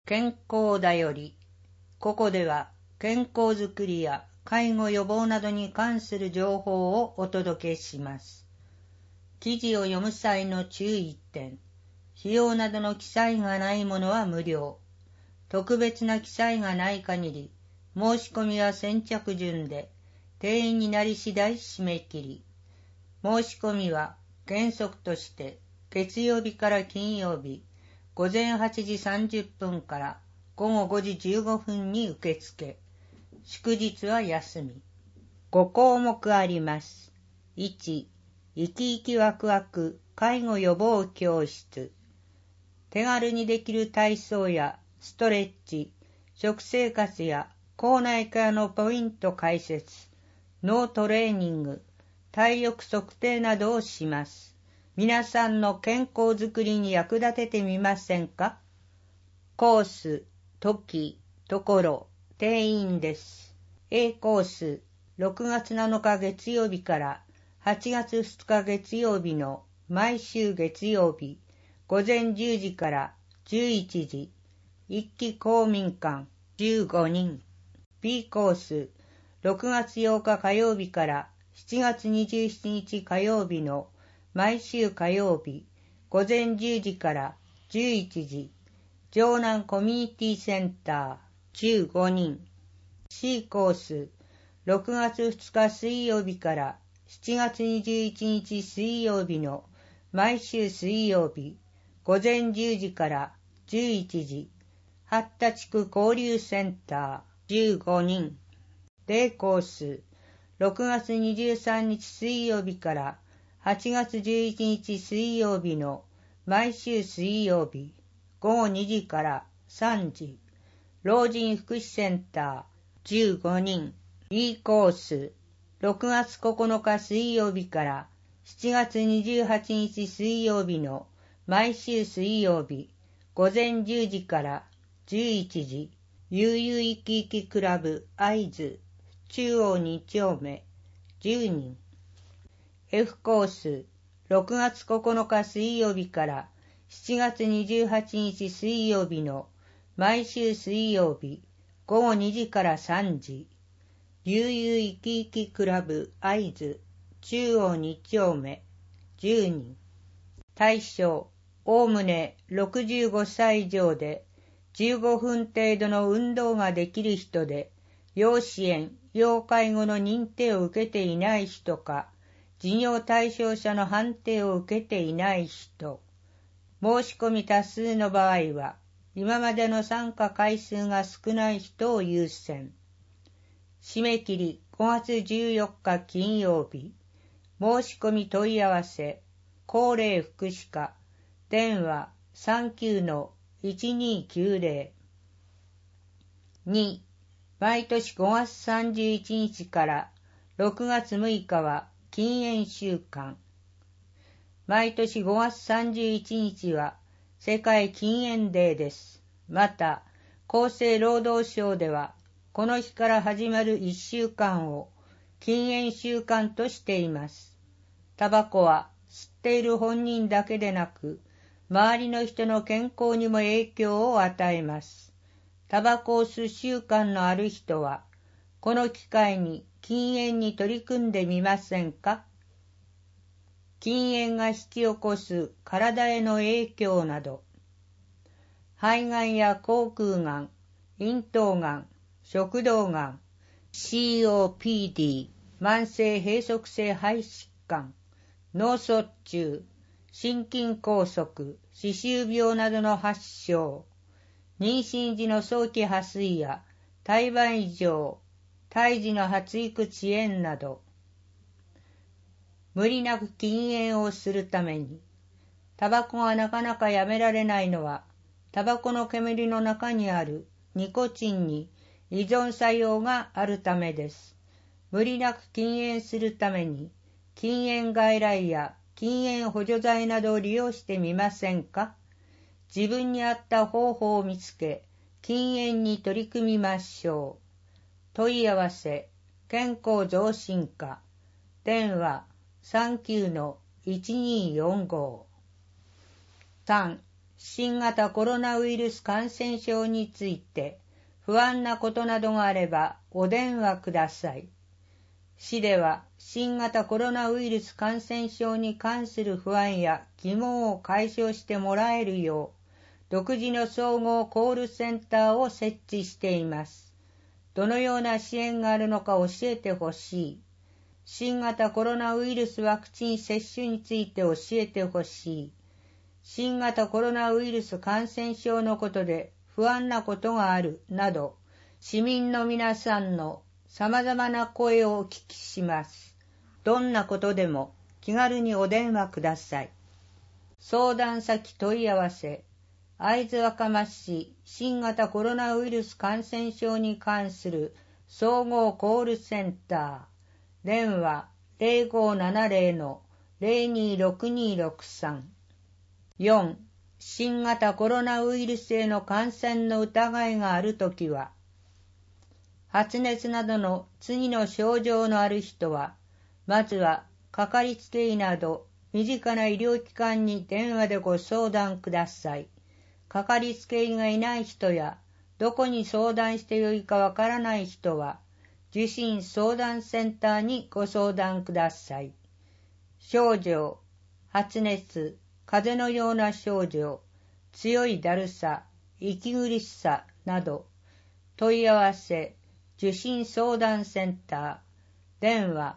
健康だより。ここでは健康づくりや介護予防などに関する情報をお届けします。記事を読む際の注意点。費用などの記載がないものは無料。特別な記載がない限り、申し込みは先着順で、定員になり次第締め切り。申し込みは原則として月曜日から金曜日、午前8時30分から午後5時15分に受付。祝日は休み。5項目あります。1、生き生きワクワク介護予防教室。手軽にできる体操やストレッチ、食生活や口内ケアのポイント解説、脳トレーニング、体力測定などをします。皆さんの健康づくりに役立ててみませんか？コース、時、ところ、定員です。A コース、6月7日月曜日から8月2日月曜日の毎週月曜日、午前10時から11時、一期公民館15人。B コース、6月8日火曜日から7月27日火曜日の毎週火曜日、午前10時から11時、城南コミュニティセンター15人。C コース、6月2日水曜日から7月21日水曜日の毎週水曜日、午前10時から11時、八田地区交流センター15人。D コース、6月23日水曜日から8月11日水曜日の毎週水曜日、午後2時から3時、老人福祉センター15人。E コース、6月9日水曜日から7月28日水曜日の毎週水曜日、午前10時から11時、悠々生き生きクラブ会津中央2丁目10人。F コース、6月9日水曜日から7月28日水曜日の毎週水曜日、午後2時から3時、悠々生き生きクラブ会津中央2丁目10人。対象、おおむね65歳以上で15分程度の運動ができる人で、要支援、要介護の認定を受けていない人か、事業対象者の判定を受けていない人。申し込み多数の場合は、今までの参加回数が少ない人を優先。締め切り5月14日金曜日。申し込み問い合わせ、高齢福祉課、電話 39-1290。2、毎年5月31日から6月6日は禁煙週間。毎年5月31日は世界禁煙デーです。また、厚生労働省では、この日から始まる1週間を禁煙週間としています。タバコは吸っている本人だけでなく、周りの人の健康にも影響を与えます。タバコを吸う習慣のある人は、この機会に禁煙に取り組んでみませんか？禁煙が引き起こす体への影響など、肺がんや口腔がん、咽頭がん、食道がん、COPD、慢性閉塞性肺疾患、脳卒中、心筋梗塞、歯周病などの発症、妊娠時の早期破水や胎盤異常、胎児の発育遅延など、無理なく禁煙をするために、タバコがなかなかやめられないのは、タバコの煙の中にあるニコチンに依存作用があるためです。無理なく禁煙するために、禁煙外来や禁煙補助剤などを利用してみませんか？自分に合った方法を見つけ、禁煙に取り組みましょう。問い合わせ、健康増進課、電話 39-1245。3、 新型コロナウイルス感染症について不安なことなどがあればお電話ください。市では新型コロナウイルス感染症に関する不安や疑問を解消してもらえるよう、独自の総合コールセンターを設置しています。どのような支援があるのか教えてほしい。新型コロナウイルスワクチン接種について教えてほしい。新型コロナウイルス感染症のことで不安なことがあるなど、市民の皆さんの様々な声をお聞きします。どんなことでも気軽にお電話ください。相談先問い合わせ、会津若松市新型コロナウイルス感染症に関する総合コールセンター、電話 0570-026263。4. 新型コロナウイルスへの感染の疑いがあるときは、発熱などの次の症状のある人は、まずはかかりつけ医など身近な医療機関に電話でご相談ください。かかりつけ医がいない人や、どこに相談してよいかわからない人は、受診相談センターにご相談ください。症状、発熱、風邪のような症状、強いだるさ、息苦しさなど、問い合わせ、受診相談センター、電話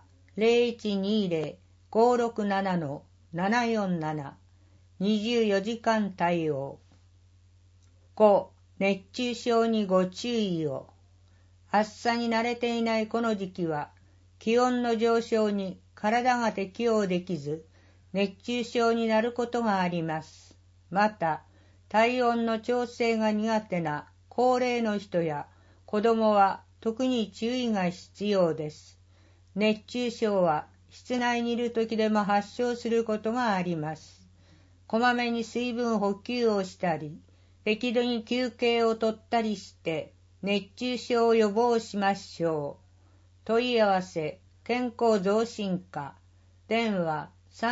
0120-567-747、24時間対応。5. 熱中症にご注意を。暑さに慣れていないこの時期は、気温の上昇に体が適応できず、熱中症になることがあります。また、体温の調整が苦手な高齢の人や子供は特に注意が必要です。熱中症は室内にいる時でも発症することがあります。こまめに水分補給をしたり、適度に休憩をとったりして熱中症を予防しましょう。問い合わせ、健康増進課、電話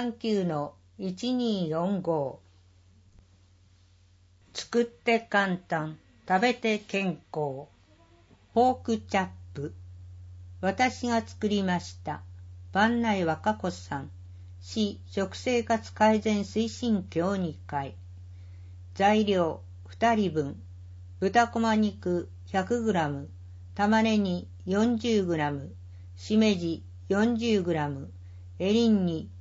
39-1245。作って簡単、食べて健康。ポークチャップ。私が作りました。番内和歌子さん。市食生活改善推進協議会。材料2人分。豚こま肉 100g、玉ねぎ 40g、しめじ 40g、エリンギ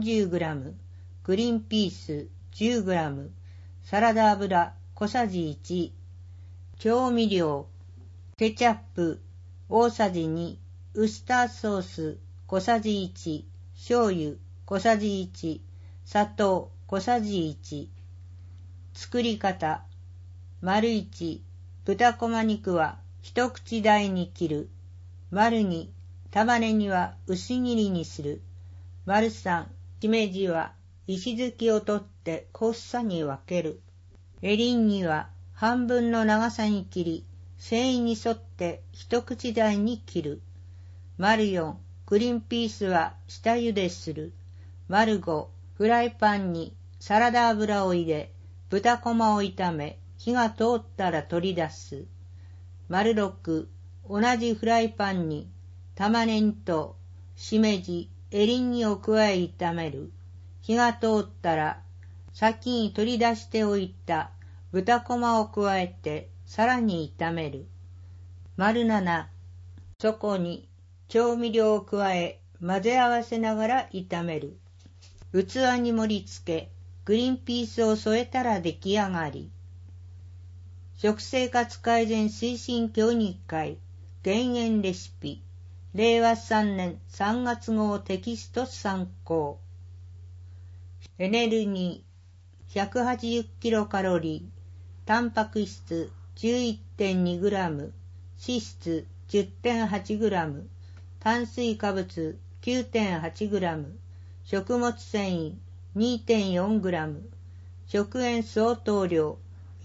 40g、グリーンピース 10g、サラダ油小さじ1、調味料、ケチャップ大さじ2、ウスターソース小さじ1、醤油小さじ1、砂糖小さじ1。作り方、丸1、豚こま肉は一口大に切る。丸2、玉ねぎは薄切りにする。丸3、しめじは石突きを取って小房に分ける。エリンギは半分の長さに切り、繊維に沿って一口大に切る。丸4、グリーンピースは下茹でする。丸5、フライパンにサラダ油を入れ、豚こまを炒め、火が通ったら取り出す。丸6、同じフライパンに玉ねぎとしめじ、エリンギを加え炒める。火が通ったら、先に取り出しておいた豚こまを加えてさらに炒める。丸7、そこに調味料を加え混ぜ合わせながら炒める。器に盛り付け、グリーンピースを添えたら出来上がり。食生活改善推進協議会減塩レシピ、令和3年3月号テキスト参考。エネルギー 180kcal、タンパク質 11.2g、脂質 10.8g、炭水化物 9.8g、食物繊維 2.4g、食塩相当量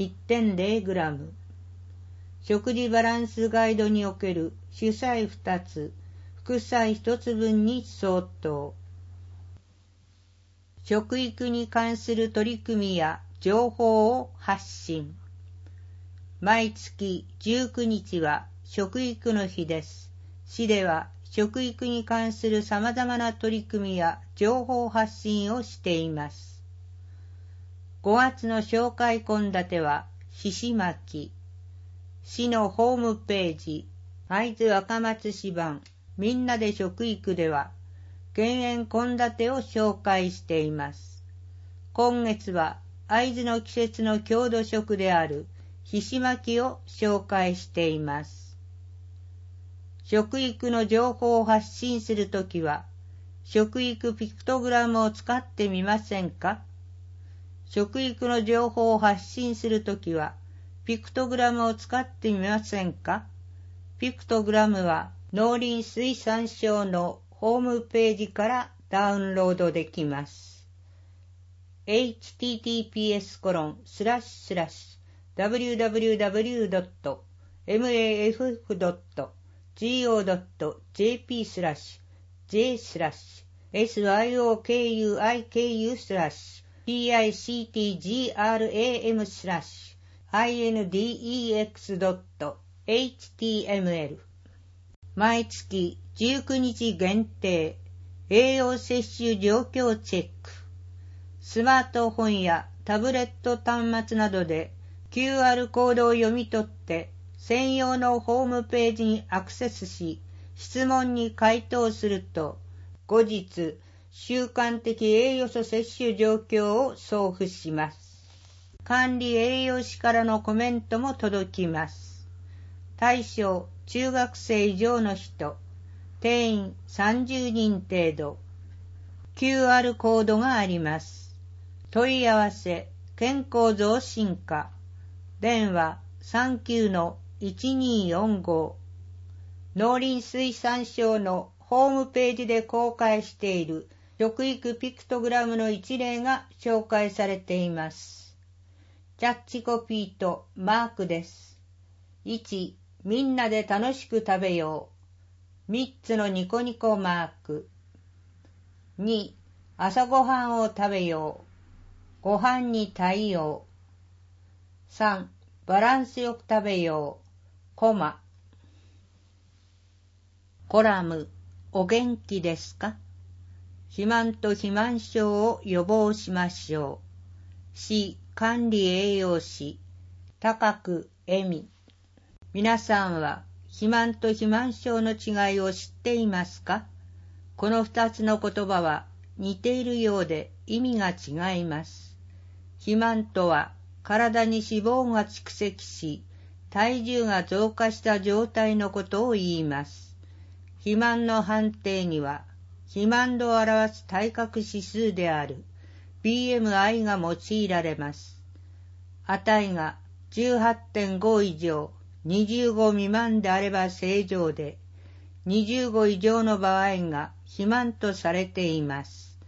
1.0g。 食事バランスガイドにおける主菜2つ、副菜1つ分に相当。食育に関する取り組みや情報を発信。毎月19日は食育の日です。市では食育に関する様々な取り組みや情報発信をしています。5月の紹介献立はひし巻き。市のホームページ、会津若松市版みんなで食育では、減塩献立を紹介しています。今月は会津の季節の郷土食であるひし巻きを紹介しています。食育の情報を発信するときは、食育ピクトグラムを使ってみませんか？食育の情報を発信するときは、ピクトグラムを使ってみませんか？ピクトグラムは農林水産省のホームページからダウンロードできます。https://www.myfg.joq.jp/syokuykiu/PICTGRAM/index.html 毎月19日限定栄養摂取状況チェック。スマートフォンやタブレット端末などで QR コードを読み取って専用のホームページにアクセスし、質問に回答すると、後日習慣的栄養素摂取状況を送付します。管理栄養士からのコメントも届きます。対象中学生以上の人、定員30人程度。QR コードがあります。問い合わせ、健康増進課。電話39-1245。農林水産省のホームページで公開している食育ピクトグラムの一例が紹介されています。キャッチコピーとマークです。1、みんなで楽しく食べよう。3つのニコニコマーク。2、朝ごはんを食べよう。ご飯に対応。3、バランスよく食べよう。コマ。コラム、お元気ですか？肥満と肥満症を予防しましょう。市管理栄養士、高久恵美。皆さんは肥満と肥満症の違いを知っていますか？この二つの言葉は似ているようで意味が違います。肥満とは体に脂肪が蓄積し、体重が増加した状態のことを言います。肥満の判定には、肥満度を表す体格指数である BMI が用いられます。値が 18.5 以上、25未満であれば正常で、25以上の場合が肥満とされています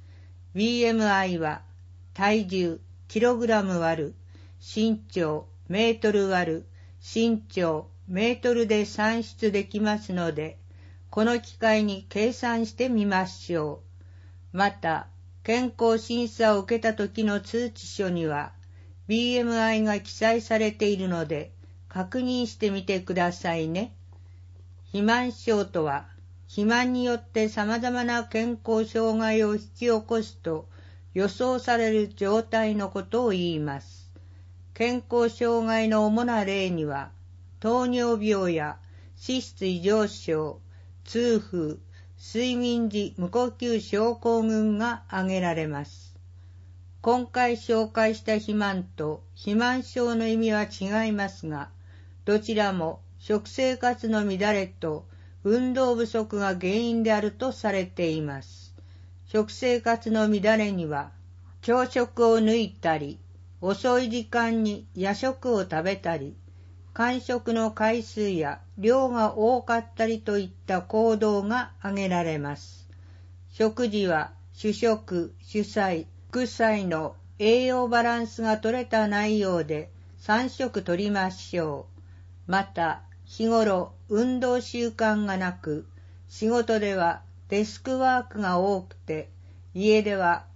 。BMI は体重キログラム割る身長メートル割る身長メートルで算出できますので、この機会に計算してみましょう。また、健康審査を受けた時の通知書には BMI が記載されているので、確認してみてくださいね。肥満症とは、肥満によって様々な健康障害を引き起こすと予想される状態のことを言います。健康障害の主な例には、糖尿病や脂質異常症、痛風、睡眠時無呼吸症候群が挙げられます。今回紹介した肥満と肥満症の意味は違いますが、どちらも食生活の乱れと運動不足が原因であるとされています。食生活の乱れには、朝食を抜いたり、遅い時間に夜食を食べたり、間食の回数や量が多かったりといった行動が挙げられます。食事は主食、主菜、副菜の栄養バランスが取れた内容で3食取りましょう。また、日頃運動習慣がなく、仕事ではデスクワークが多くて、家では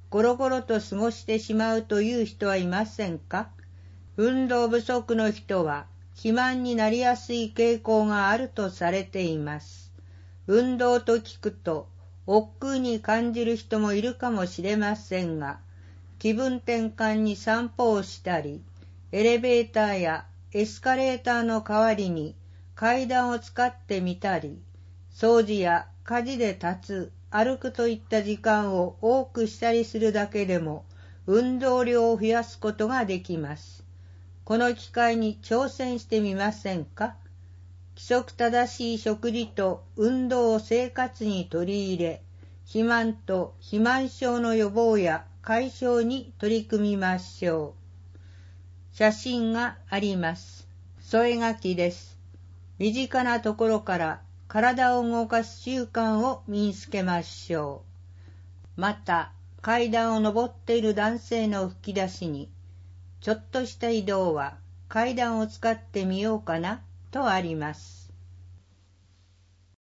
ゴロゴロと過ごしてしまうという人はいませんか？運動不足の人は肥満になりやすい傾向があるとされています。運動と聞くと億劫に感じる人もいるかもしれませんが、気分転換に散歩をしたり、エレベーターやエスカレーターの代わりに階段を使ってみたり、掃除や家事で立つ、歩くといった時間を多くしたりするだけでも運動量を増やすことができます。この機会に挑戦してみませんか？規則正しい食事と運動を生活に取り入れ、肥満と肥満症の予防や解消に取り組みましょう。写真があります。添え書きです。身近なところから体を動かす習慣を身につけましょう。また、階段を上っている男性の吹き出しに、ちょっとした移動は階段を使ってみようかなとあります。